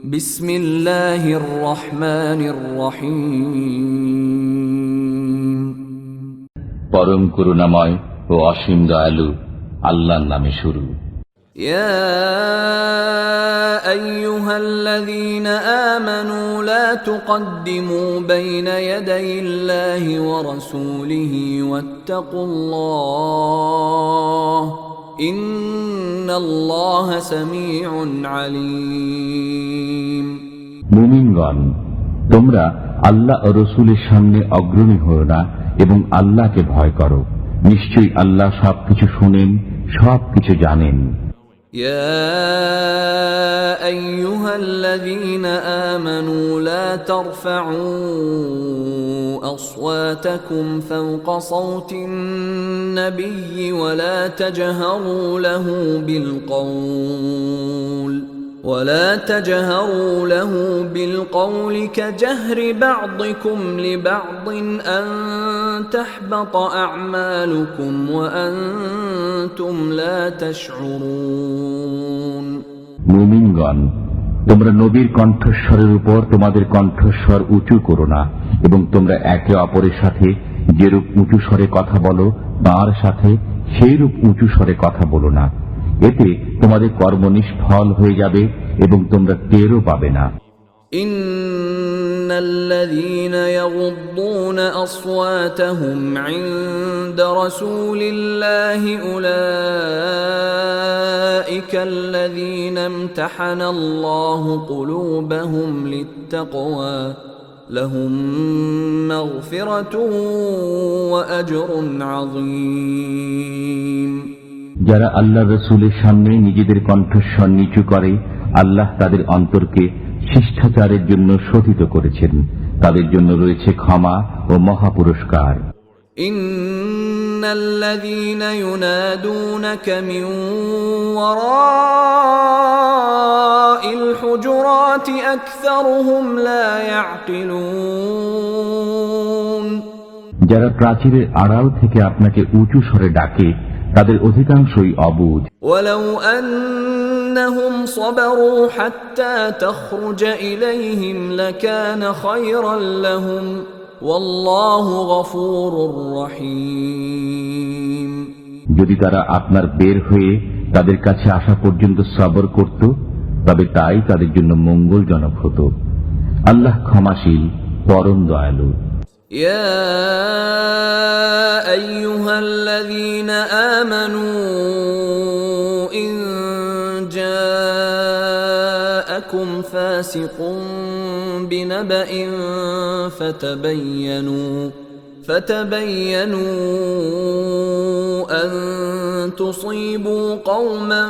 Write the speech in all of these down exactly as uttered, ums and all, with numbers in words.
বিসমিল্লাহির রহমানির রহিম। পরম করুণাময় ও অসীম দয়ালু আল্লাহর নামে শুরু। ইয়া আইয়ুহাল্লাযীনা আমানু লা তুকদ্দিমু বাইনা ইয়াদাইল্লাহি ওয়া রাসূলিহি ওয়াত্তাকুল্লাহ ইন্নাল্লাহা সামিউন আলীম। মুমিনগণ, তোমরা আল্লাহ ও রাসূলের সামনে অগ্রণী হও না এবং আল্লাহকে ভয় করো। নিশ্চয়ই আল্লাহ সবকিছু শুনেন, সবকিছু জানেন। يا أيها الذين آمنوا لا ترفعوا أصواتكم فوق صوت النبي ولا تجهروا له بالقول ولا تجهروا له بالقول كجهر بعضكم لبعض أن تحبط أعمالكم وأنتم لا تشعرون। মুমিনগণ, তোমরা নবীর কণ্ঠস্বরের উপর তোমাদের কণ্ঠস্বর উঁচু করো না এবং তোমরা একে অপরের সাথে যেরূপ উঁচু স্বরে কথা বলো তার সাথে সেইরূপ উঁচু স্বরে কথা বলো না। এতে তোমাদের কর্ম নিষ্ফল হয়ে যাবে এবং তোমরা টেরও পাবে না। ইন্নাল্লাযীনা ইয়াগুদ্দুনা আসওয়াতাহুম ইনদা রাসূলিল্লাহি উলাইকাল্লাযীনা ইমতাহানাল্লাহু কুলুবাহুম লিত্তাকওয়া লাহুম মাগফিরাতুন ওয়া আজরুন আযীম। যারা আল্লাহ রসুলের সামনে নিজেদের কণ্ঠস্বর নিচু করে, আল্লাহ তাদের অন্তরকে শিষ্টাচারের জন্য শোধিত করেছেন। তাদের জন্য রয়েছে ক্ষমা ও মহাপুরস্কার। ইন্নাল্লাযীনা ইউনাদুনাকা মিন ওয়ারাইল হুজুরাতি আকসারুহুম লা ইয়াকিলুন। যারা প্রাচীরের আড়াল থেকে আপনাকে উঁচু স্বরে ডাকে তাদের অধিকাংশই অবুঝ। ওয়ালাউ আন্নাহুম সাবারু হাত্তা তাখরুজা ইলাইহিম লাকানা খায়রান লাহুম ওয়াল্লাহু গফুরুর রহিম। যদি তারা আপনার বের হয়ে তাদের কাছে আসা পর্যন্ত সবর করত তবে তাই তাদের জন্য মঙ্গলজনক হতো। আল্লাহ ক্ষমাশীল, পরম দয়ালু। يا أيها الذين آمنوا إن جاءكم فاسق بنبأ فتبينوا فتبينوا أن تصيبوا قوما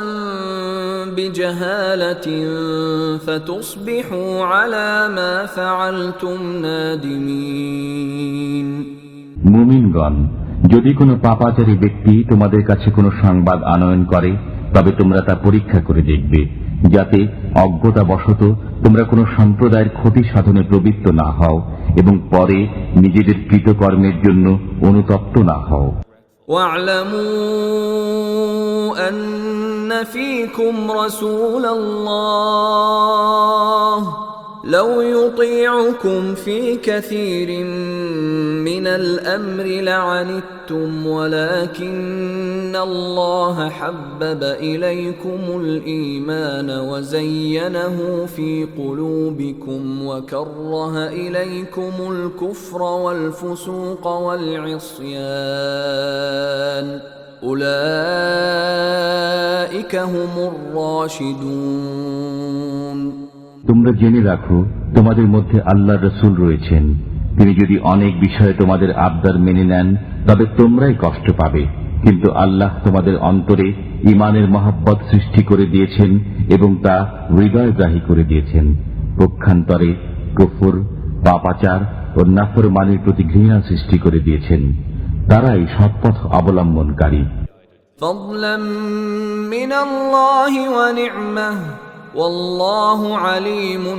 بجهالة فتصبحوا على ما فعلتم نادمين। মুমিনগণ, যদি কোনো পাপাচারী ব্যক্তি তোমাদের কাছে কোনো সংবাদ আনয়ন করে তবে তোমরা তা পরীক্ষা করে দেখবে, যাতে অজ্ঞতাবশত তোমরা কোনো সম্প্রদায়ের ক্ষতি সাধনে প্রবৃত্ত না হও এবং পরে নিজেদের কৃতকর্মের জন্য অনুতপ্ত না হও। واعلموا أن فيكم رسول الله لو يطيعكم في كثير من الأمر لعنتم ولكن الله حبب إليكم الإيمان وزينه في قلوبكم وكره إليكم الكفر والفسوق والعصيان أولئك هم الراشدون। তোমরা জেনে রাখো, তোমাদের মধ্যে আল্লাহ রসুল রয়েছেন। তিনি যদি অনেক বিষয়ে তোমাদের আবদার মেনে নেন তবে তোমরাই কষ্ট পাবে, কিন্তু আল্লাহ তোমাদের অন্তরে ঈমানের মহব্বত সৃষ্টি করে দিয়েছেন এবং তা হৃদয়গ্রাহী করে দিয়েছেন। পক্ষান্তরে কুফর, পাপাচার ও নাফরমানির প্রতি ঘৃণা সৃষ্টি করে দিয়েছেন। তারাই সৎপথ অবলম্বনকারী। ফাদলাম মিনাল্লাহি ওয়া নি'মাহ ওয়াল্লাহু আলীমুন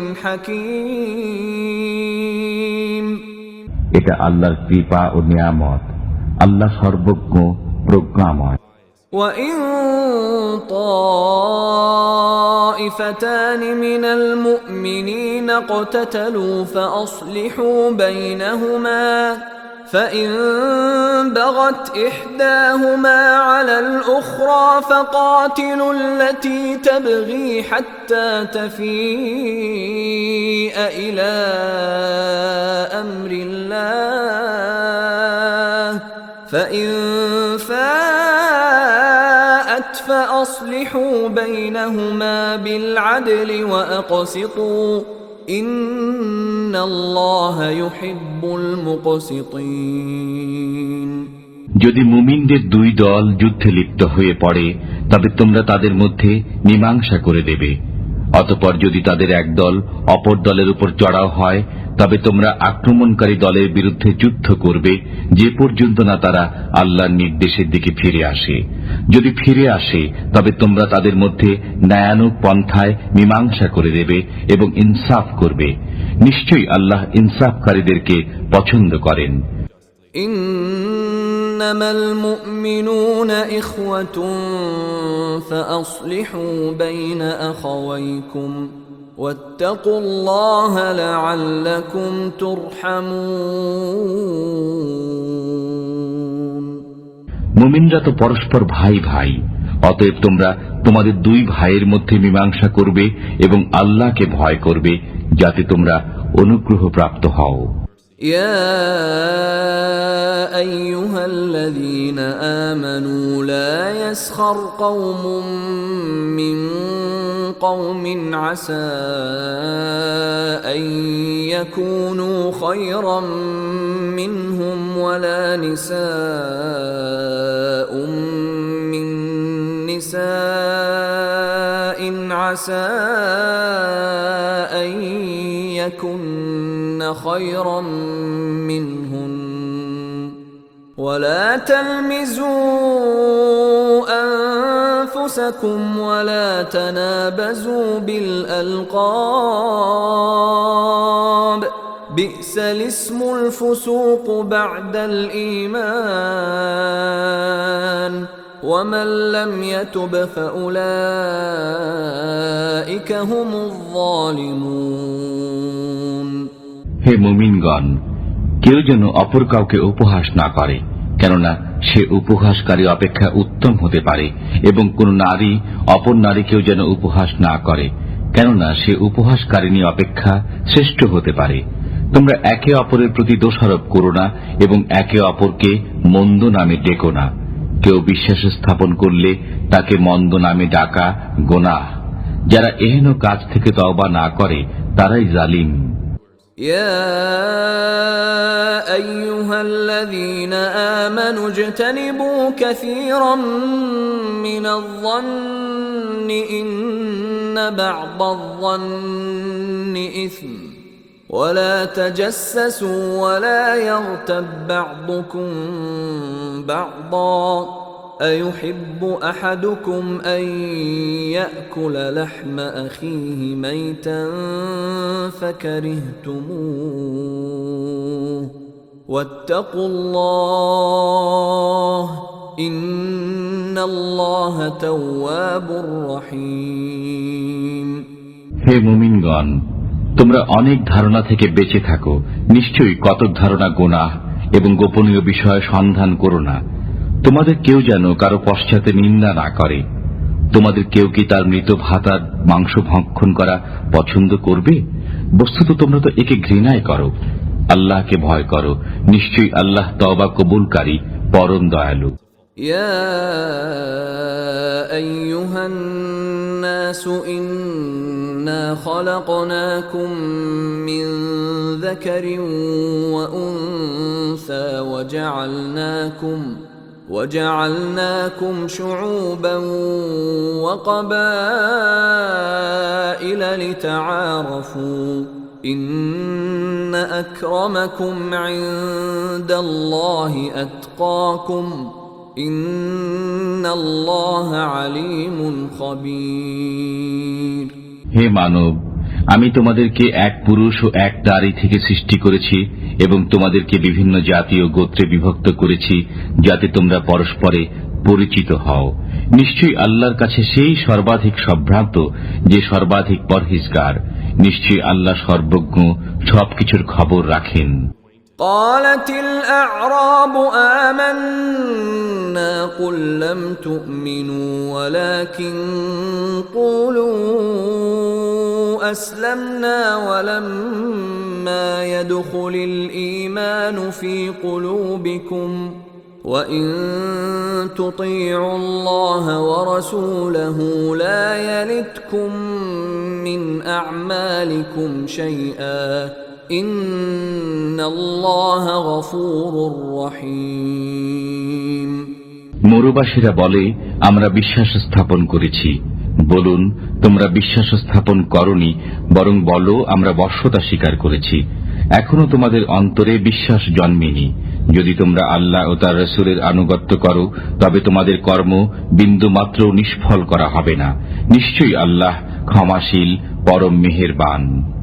হাকীম। এটা আল্লাহর কৃপা ও নিয়ামত। আল্লাহ সর্বজ্ঞ, প্রজ্ঞাময়। وَإِن طَائِفَتَانِ طائفتان من المؤمنين اقتتلوا فأصلحوا بينهما فإن بغت إحداهما على الأخرى فقاتلوا التي تبغي حتى تفيء إلى أمر الله فإن فاءت فأصلحوا بينهما بالعدل وأقسطوا إن الله يحب المقسطين যদি মুমিনদের দুই দল যুদ্ধে লিপ্ত হয়ে পড়ে তবে তোমরা তাদের মধ্যে মীমাংসা করে দেবে। অতঃপর যদি তাদের এক দল অপর দলের উপর চড়াও হয় তবে তোমরা আক্রমণকারী দলের বিরুদ্ধে যুদ্ধ করবে যে পর্যন্ত না তারা আল্লাহর নির্দেশের দিকে ফিরে আসে। যদি ফিরে আসে তবে তোমরা তাদের মধ্যে ন্যায়ানুগ পন্থায় মীমাংসা করে দেবে এবং ইনসাফ করবে। নিশ্চয়ই আল্লাহ ইনসাফকারীদেরকে পছন্দ করেন। إنما المؤمنون إخوة فأصلحوا بين أخويكم واتقوا الله لعلكم ترحمون মুমিনরা তো পরস্পর ভাই ভাই, অতএব তোমরা তোমাদের দুই ভাইয়ের মধ্যে মীমাংসা করবে এবং আল্লাহকে ভয় করবে যাতে তোমরা অনুগ্রহ প্রাপ্ত হও। يا أيها الذين آمنوا لا يسخر قوم من قوم عسى أن يكونوا خيرا منهم ولا نساء من نساء عسى أن يكن خيرا منهن ولا تلمزوا أنفسكم ولا تنابزوا بالألقاب بئس الاسم الفسوق بعد الإيمان ومن لم يتب فأولئك هم الظالمون হে মুমিনগণ, কেউ যেন অপর কাউকে উপহাস না করে, কেননা সে উপহাসকারী অপেক্ষা উত্তম হতে পারে, এবং কোন নারী অপর নারীকেও যেন উপহাস না করে, কেননা সে উপহাসকারিণী অপেক্ষা শ্রেষ্ঠ হতে পারে। তোমরা একে অপরের প্রতি দোষারোপ করো না এবং একে অপরকে মন্দ নামে ডেকো না। কেউ বিশ্বাস স্থাপন করলে তাকে মন্দ নামে ডাকা গোনাহ। যারা এহেন কাজ থেকে তওবা না করে তারাই জালিম। يا أيها الذين آمنوا اجتنبوا كثيرا من الظن إن بعض الظن إثم ولا تجسسوا ولا يغتب بعضكم بعضا أيحب أحدكم أن يأكل لحم أخيه ميتا فكرهتموه واتقوا الله إن الله تواب رحيم হে মুমিনগণ, তোমরা অনেক ধারণা থেকে বেঁচে থাকো। নিশ্চয়ই কতক ধারণা গুনাহ এবং গোপনীয় বিষয়ে সন্ধান করো না। তোমাদের কেউ যেন কারো পশ্চাতে নিন্দা না করে। তোমাদের কেউ কি তার মৃত ভাতার মাংস ভক্ষণ করা পছন্দ করবে? বস্তুত তোমরা তো একে ঘৃণাই করো। আল্লাহকে ভয় করো, নিশ্চয়ই আল্লাহ তওবা কবুলকারী, পরম দয়ালু। يا أيها الناس إنا خلقناكم من ذكر وأنثى وجعلناكم وجعلناكم شعوبا وقبائل لتعارفوا إن أكرمكم عند الله أتقاكم إن الله عليم خبير হে মানব, আমি তোমাদেরকে এক পুরুষ ও এক নারী থেকে সৃষ্টি করেছি এবং তোমাদেরকে বিভিন্ন জাতি ও গোত্রে বিভক্ত করেছি যাতে তোমরা পরস্পরে পরিচিত হও। নিশ্চয়ই আল্লাহর কাছে সেই সর্বাধিক সম্ভ্রান্ত যে সর্বাধিক পরহেজগার। নিশ্চয়ই আল্লাহ সর্বজ্ঞ, সবকিছুর খবর রাখেন। قالت الأعراب آمنا قل لم تؤمنوا ولكن قولوا أسلمنا ولما يدخل الإيمان في قلوبكم وَإِن تُطِيعُوا اللَّهَ وَرَسُولَهُ لَا يَلِتْكُم مِّنْ أَعْمَالِكُمْ شَيْئًا إِنَّ اللَّهَ غَفُورٌ رَّحِيمٌ। মরুবাসীরা বলে, আমরা বিশ্বাস স্থাপন করেছি। বলুন, তোমরা বিশ্বাস স্থাপন করনি, বরং বলো আমরা বশ্যতা স্বীকার করেছি। এখনো তোমাদের অন্তরে বিশ্বাস জন্মেনি। যদি তোমরা আল্লাহ ও তার রাসূলের আনুগত্য করো, তবে তোমাদের কর্ম বিন্দুমাত্র নিষ্ফল করা হবে না। নিশ্চয়ই আল্লাহ ক্ষমাশীল, পরম মেহেরবান।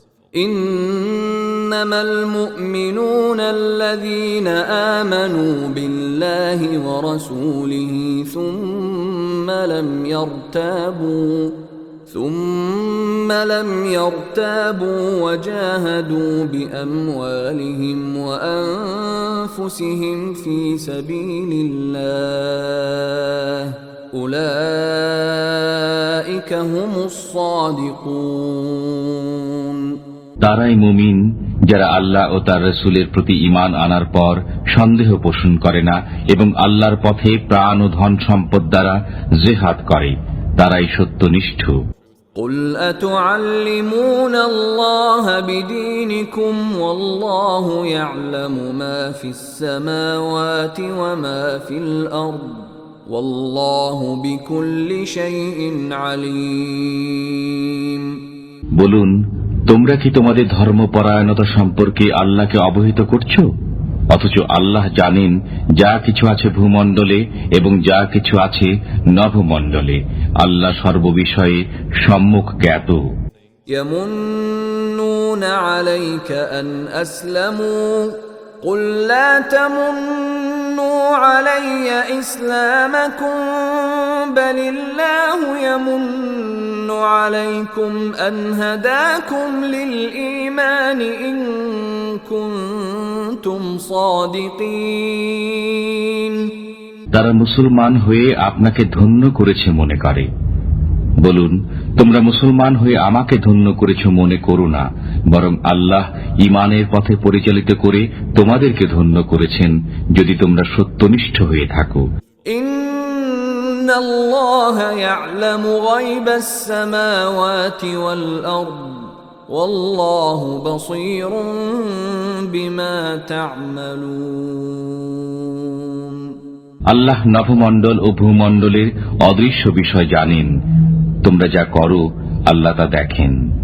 ইন্নামাল মুমিনুনা আল্লাযীনা আমানু বিল্লাহি ওয়া রাসূলিহি সুম্মা লাম ইয়ারতাবু ثم لم يرتابوا وجاهدوا بأموالهم وأنفسهم في سبيل الله أولئك هم الصادقون। তারাই মুমিন যারা আল্লাহ ও তার রাসূলের প্রতি ঈমান আনার পর সন্দেহ পোষণ করে না এবং আল্লাহর পথে প্রাণ ও ধন সম্পদ দ্বারা জিহাদ করে, তারাই সত্যনিষ্ঠ। قُلْ أَتُعَلِّمُونَ اللَّهَ بِدِينِكُمْ وَاللَّهُ يَعْلَمُ مَا فِي السَّمَاوَاتِ وَمَا فِي الْأَرْضِ وَاللَّهُ بِكُلِّ شَيْءٍ عَلِيمٌ। বলুন, তোমরা কি তোমাদের ধর্মপরায়ণতা সম্পর্কে আল্লাহকে অবহিত করছো? অথচ আল্লাহ জানেন যা কিছু আছে ভূমণ্ডলে এবং যা কিছু আছে নভমণ্ডলে। আল্লাহ সর্ববিষয়ে সম্যক জ্ঞাত। يَمُنُّونَ عَلَيْكَ أَنْ أَسْلَمُوا قُلْ لَا تَمُنُّوا عَلَيَّ إِسْلَامَكُمْ بَلِ اللَّهُ يَمُنُّ عَلَيْكُمْ أَنْ هَدَاكُمْ لِلْإِيمَانِ إِن كُنتُمْ صَادِقِينَ। তারা মুসলমান হয়ে আপনাকে ধন্য করেছে মনে করে। বলুন, তোমরা মুসলমান হয়ে আমাকে ধন্য করেছ মনে করো না, বরং আল্লাহ ঈমানের পথে পরিচালিত করে তোমাদেরকে ধন্য করেছেন যদি তোমরা সত্যনিষ্ঠ হয়ে থাকো। ইন্নাল্লাহা ইয়া'লামু গায়বাস সামাওয়াতি ওয়াল আরদ ওয়াল্লাহু বাসীরুম বিমা তা'মালুন। আল্লাহ নভমণ্ডল ও ভূমণ্ডলের অদৃশ্য বিষয় জানেন। তোমরা যা করো আল্লাহ তা দেখেন।